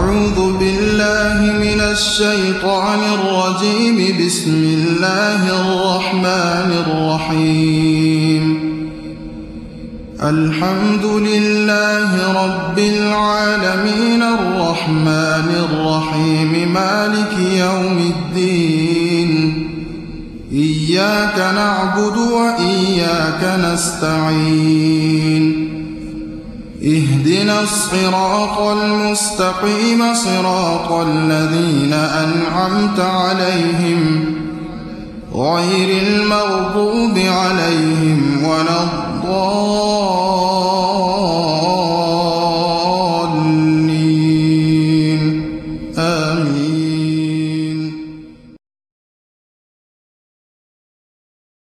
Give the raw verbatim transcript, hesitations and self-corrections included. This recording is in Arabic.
أعوذ بالله من الشيطان الرجيم. بسم الله الرحمن الرحيم. الحمد لله رب العالمين الرحمن الرحيم مالك يوم الدين. إياك نعبد وإياك نستعين. اهدنا الصراط المستقيم صراط الذين أنعمت عليهم غير المغضوب عليهم